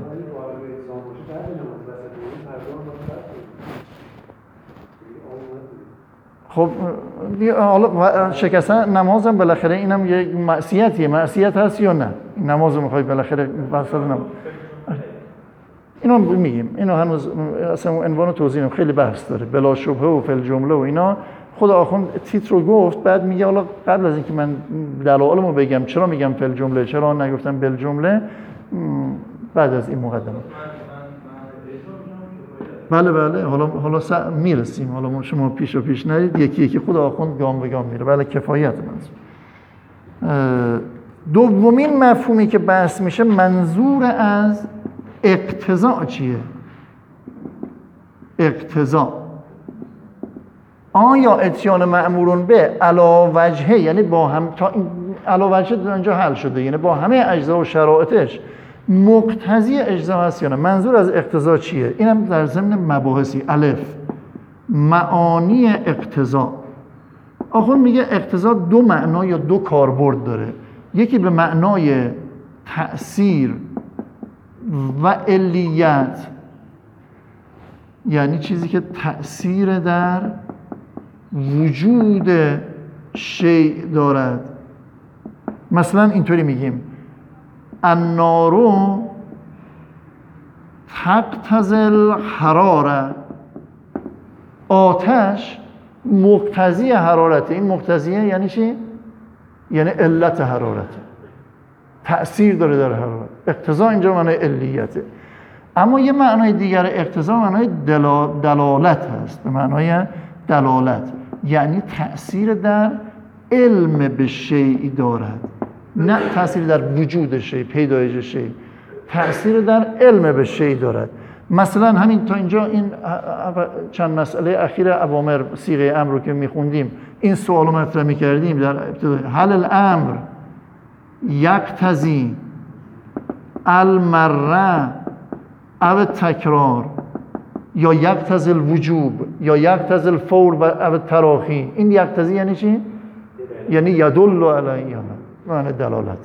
خب حالا شکستن نماز هم بالاخره اینم یه معصیتیه، معصیت هست یا نه؟ نماز رو میخوای بالاخره بحث نماز اینو میگیم، اینو هنوز اصلا عنوان توضیح خیلی بحث داره، بلا شبهه و فل جمله و اینا. خود آخوند تیتر رو گفت، بعد میگه حالا قبل از اینکه من دلایلمو بگم چرا میگم فل جمله چرا نگفتم بل جمله، بعد از این مقدمه. بله بله حالا حالا میرسیم، حالا شما پیش و پیش نرید، یکی یکی خود آخوند گام به گام میره. بله کفایت منظور. دومین مفهومی که بحث میشه منظور از اقتضا چیه؟ اقتضا آیا اتیان مأمورون به علا وجهه، یعنی با هم تا این علا وجهه اینجا حل شده، یعنی با همه اجزا و شرایطش مقتضی اجزا هست یا نه؟ منظور از اقتضا چیه؟ اینم در ضمن مباحثی. الف معانی اقتضا. آخوند میگه اقتضا دو معنا یا دو کاربرد داره. یکی به معنای تأثیر و علیت، یعنی چیزی که تأثیر در وجود شیء دارد. مثلا اینطوری میگیم النارو تقتضی الحراره، آتش مقتضی حرارته. این مقتضیه یعنی چی؟ یعنی علت حرارته، تأثیر داره در حرارت. اقتضا اینجا معنای علیته. اما یه معنای دیگر اقتضا معنای دلالت هست، به معنای دلالت، یعنی تأثیر در علم به شیء دارد، نه تأثیر در وجود شیء، پیدایش شیء، تأثیر در علم به شیء دارد. مثلا همین تا اینجا این چند مسئله اخیر اوامر صیغه امر رو که میخوندیم، این سوال رو مطرح میکردیم در ابتدای، هل الامر یقتضی المره او تکرار یا یقتضی الوجوب یا یقتضی الفور و او تراخی. این یقتضی یعنی چی؟ یعنی یدل علیه، معنی دلالت.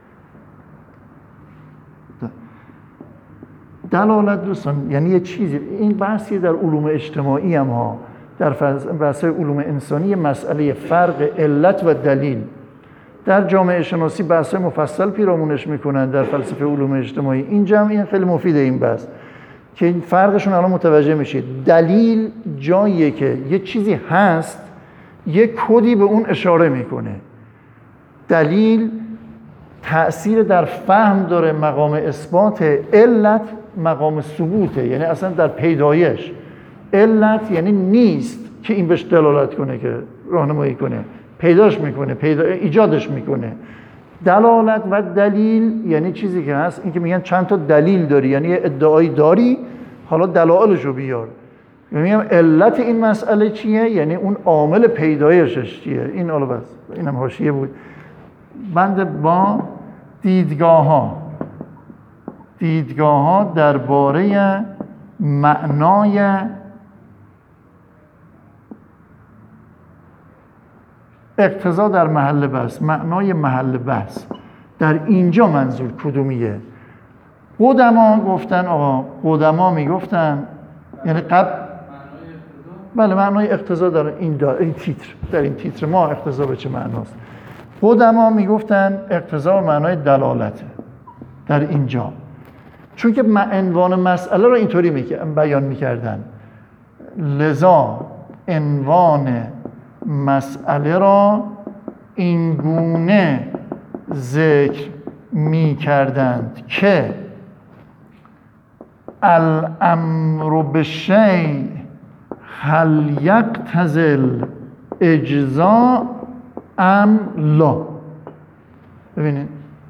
دلالت دوستان یعنی یه چیزی، این بحثی در علوم اجتماعی هم ها، در بحث علوم انسانی یه مسئله فرق علت و دلیل. در جامعه شناسی بحث مفصل پیرامونش میکنن، در فلسفه علوم اجتماعی. این جمع این خیلی مفیده این بحث که این فرقشون الان متوجه میشید. دلیل جاییه که یه چیزی هست، یه کدی به اون اشاره میکنه. دلیل تأثیر در فهم داره، مقام اثبات. علت مقام ثبوته، یعنی اصلا در پیدایش. علت یعنی نیست که این بهش دلالت کنه، که راهنمایی کنه، پیداش میکنه، پیدا ایجادش میکنه. دلالت و دلیل یعنی چیزی که هست، این که میگن چند تا دلیل داری، یعنی یه ادعایی داری، حالا دلایلشو بیار. میگم علت این مسئله چیه، یعنی اون عامل پیدایشش چیه. این حالا بس اینم حاشیه بود. بند با دیدگاه ها دیدگاه ها درباره معنای اقتضا در محل بحث، معنای محل بحث در اینجا منظور کدومیه؟ قدما گفتن، آقا قدما میگفتن یعنی قبل، بله معنای اقتضا در این دار، این تیتر، در این تیتر ما اقتضا به چه معناست؟ قدما میگفتن اقتضا به معنای دلالته در اینجا، چون که عنوان مسئله رو اینطوری بیان میکردن. لذا عنوان مسئله را اینگونه ذکر میکردند که الامر بالشیء هل یقتضی الاجزاء ام لا. ببینید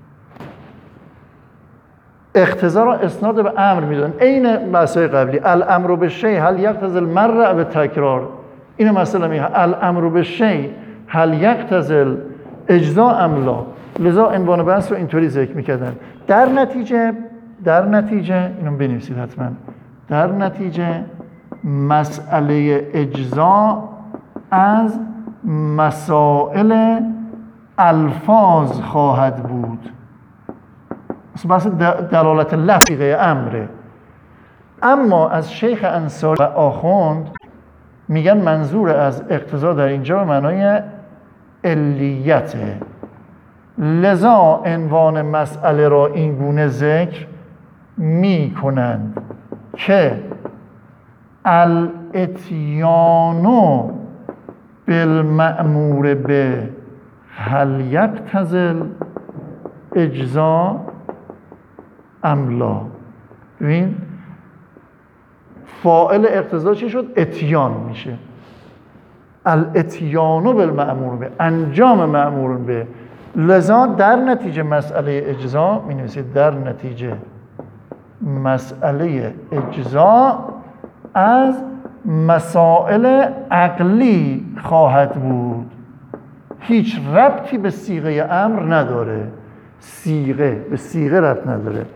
اقتضا را اسناد به امر میدن، عین بحث‌های قبلی. الامر بالشیء هل یقتضی المرء بالتکرار، این مسئله میگه الامر بالشیء هل یقتضی الاجزاء ام لا. لذا عنوان بحث رو اینطوری ذکر میکردن. در نتیجه در نتیجه اینو بنویسید حتما، در نتیجه مسئله اجزاء از مسائل الفاظ خواهد بود. بحث دلالت لفظی امره. اما از شیخ انصاری و آخوند میگن منظور از اقتضا در اینجا به معنای علیته. لذا عنوان مسئله را این گونه ذکر می کنند که الاتیانو بالمأمور به هل یقتضی الاجزاء ام لا. ببین فاعل اقتضا چی شد؟ اتیان میشه. الاتیانو بالمأمور به، انجام مأمور به. لذا در نتیجه مسئله اجزا می نویسید در نتیجه مسئله اجزا از مسائل عقلی خواهد بود، هیچ ربطی به صیغه امر نداره. صیغه به صیغه ربط نداره،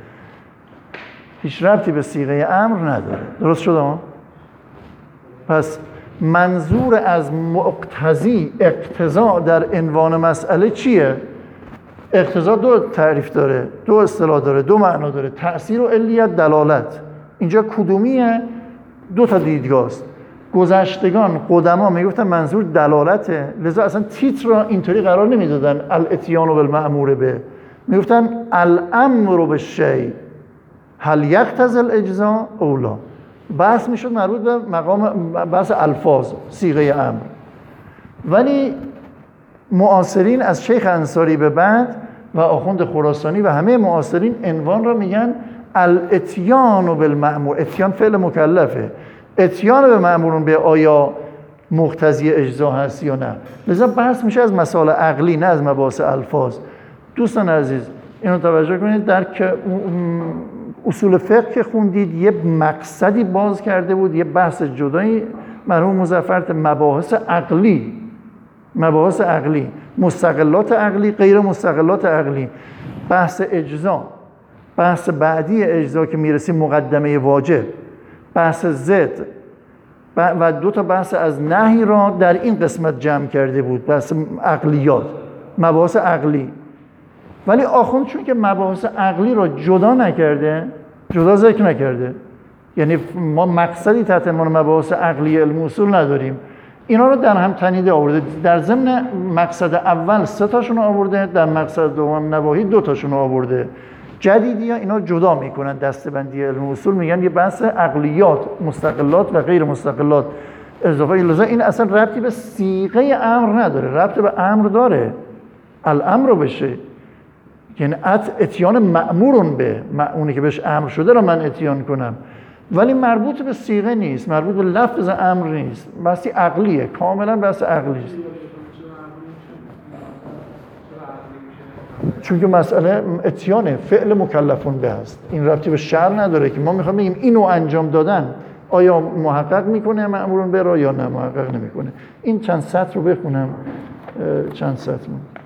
هیچ ربطی به صیغه امر نداره. درست شد؟ پس منظور از مقتضی اقتضا در عنوان مسئله چیه؟ اقتضا دو تعریف داره، دو اصطلاح داره، دو معنا داره، تأثیر و علیت، دلالت. اینجا کدومیه؟ دو تا دیدگاه است. گذشتگان قدما میگفتن منظور دلالته، لذا اصلا تیتر را اینطوری قرار نمیدادن الاتیان بالمأمور به، میگفتن الامر بالشیء هل یقتضی الاجزاء او لا. بحث میشد مربوط به مقام بحث الفاظ، صیغه امر. ولی معاصرین از شیخ انصاری به بعد و آخوند خراسانی و همه معاصرین عنوان را میگن الاتیان بالمأمور. اتیان فعل مکلفه، اتیان به مأمورون به آیا مقتضی اجزا هست یا نه. لذا بحث میشه از مسائل عقلی، نه از مباحث الفاظ. دوستان عزیز اینو توجه کنید، در که اصول فقه که خوندید یه مقصدی باز کرده بود، یه بحث جدایی مرحوم مظفر، مباحث عقلی، مباحث عقلی، مستقلات عقلی، غیر مستقلات عقلی، بحث اجزا، بحث بعدی اجزا که میرسیم مقدمه واجب، بحث ضد و دو تا بحث از نهی را در این قسمت جمع کرده بود، بحث عقلیات، مباحث عقلی. ولی آخوند چون که مباحث عقلی را جدا نکرده، جدا ذکر نکرده، یعنی ما مقصدی تحت عنوان مباحث عقلی علم اصول نداریم، اینا رو در هم تنیده آورده. در ضمن مقصد اول سه تاشون آورده، در مقصد دوم نواهی دو تاشون آورده. جدیدی ها اینا جدا میکنن، دسته‌بندی علم اصول میگن یه بحث عقلیات، مستقلات و غیر مستقلات اضافه. لذا این اصلا ربطی به صیغه امر نداره، ربطی به امر داره، الامر بشه، یعنی ات اتیان مأمورون به، اونی که بهش امر شده رو من اتیان کنم، ولی مربوط به صیغه نیست، مربوط به لفظ امر نیست، بحثی عقلیه، کاملا بحث عقلی است. چون که مسئله اتیانه، فعل مکلفون به است، این ربطی به شرع نداره که ما میخوام بگیم اینو انجام دادن آیا محقق میکنه مأمورون به را یا نه محقق نمیکنه. این چند سطر رو بخونم، چند سطر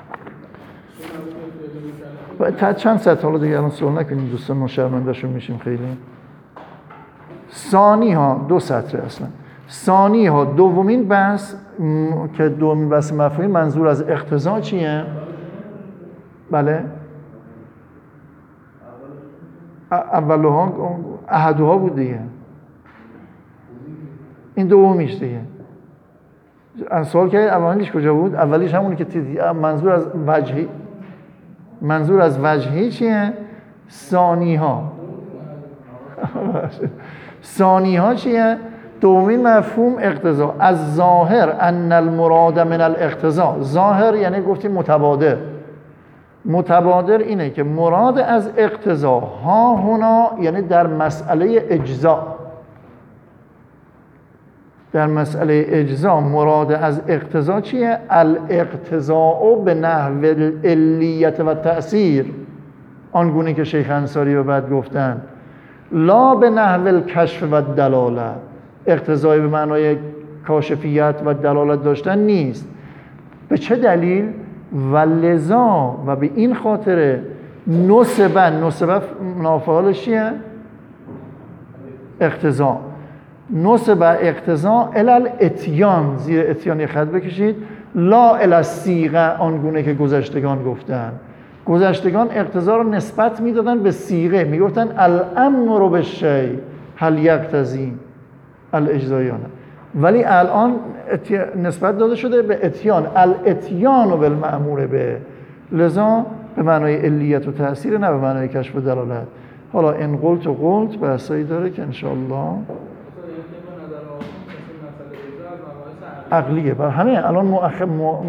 تا چند سطر، حالا دیگه الان سوال نکنیم دوستان، ما شرمنده‌شون میشیم خیلی. ثانی ها دو سطر اصلا. ثانی ها دومین بحث م... که دومین بحث مفهومی، منظور از اقتضا چیه؟ بله اولها احدها بود دیگه، این دومیش دیگه. از سوال که اولیش کجا بود؟ اولیش همونی که منظور از وجهی، منظور از وجهی چیه؟ ثانی ها ثانی ها چیه؟ دومین مفهوم اقتضا. از ظاهر ان المراد من الاقتضا، ظاهر یعنی گفتیم متبادر، متبادر اینه که مراد از اقتضا ها هنا یعنی در مسئله اجزا، در مسئله اجزا مراد از اقتضا چیه؟ الاقتضاء به نحو العلیت و تأثیر، آنگونه که شیخ انصاری به بعد گفتن، لا به نحو الکشف و دلاله. اقتضای به معنای کاشفیت و دلالت داشتن نیست. به چه دلیل؟ و لذا و به این خاطر نسبه، نسبه نافعالش چیه؟ اقتضا. نسبه اقتضا الال اتیان، زیر اتیان یه خط بکشید، لا ال الصیغه، آنگونه که گذشتگان گفتن. گذشتگان اقتضا رو نسبت میدادن به صیغه، میگفتن الامر بالشیء هل یقتضی الاجزا یا نه، ولی الان نسبت داده شده به اتیان، الاتیان بالمأمور به، لذا به معنای علیت و تأثیر، نه به معنای کشف و دلالت. حالا این قلت و قلت بحثایی داره که انشاءالله عقلیه. برای همه الان مؤخر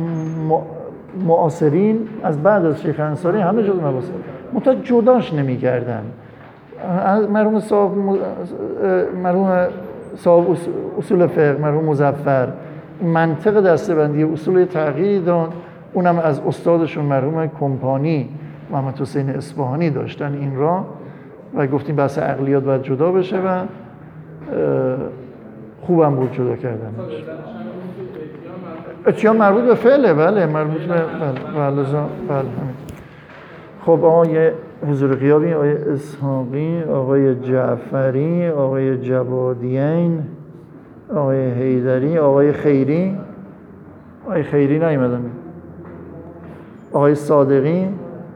معاصرین از بعد از شیخ انصاری همه جز مباحث متا جداش نمی‌کردن. مرحوم صاحب مرحوم صاحب اصول فقه مرحوم مظفر منطق دسته‌بندی اصول تغییری داد، اونم از استادشون مرحوم کمپانی محمد حسین اصفهانی داشتن این را و گفتیم بحث عقلیات باید جدا بشه و خوبم بود جدا کردنش. اتیان مربوط به فعله، بله مربوط به بله بله بله همین. خب آقای حضور غیابی، آقای اسحاقی، آقای جعفری، آقای جوادیین، آقای حیدری، آقای خیری، آقای خیری نیومدن، آقای صادقی،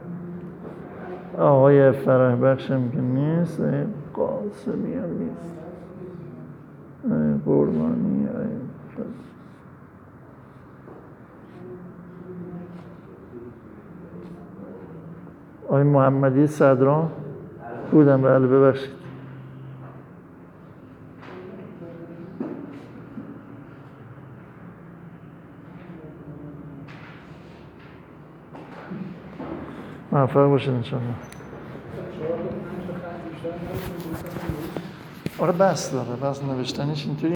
آقای فرح بخش هم که نیست، آقای قاسمی هم نیست، آقای قربانی، آقای آقای محمدی صدران بودن. بله ببخشید. موفق باشید انشاءالله. آره بس داره، بس نوشتنش اینطوری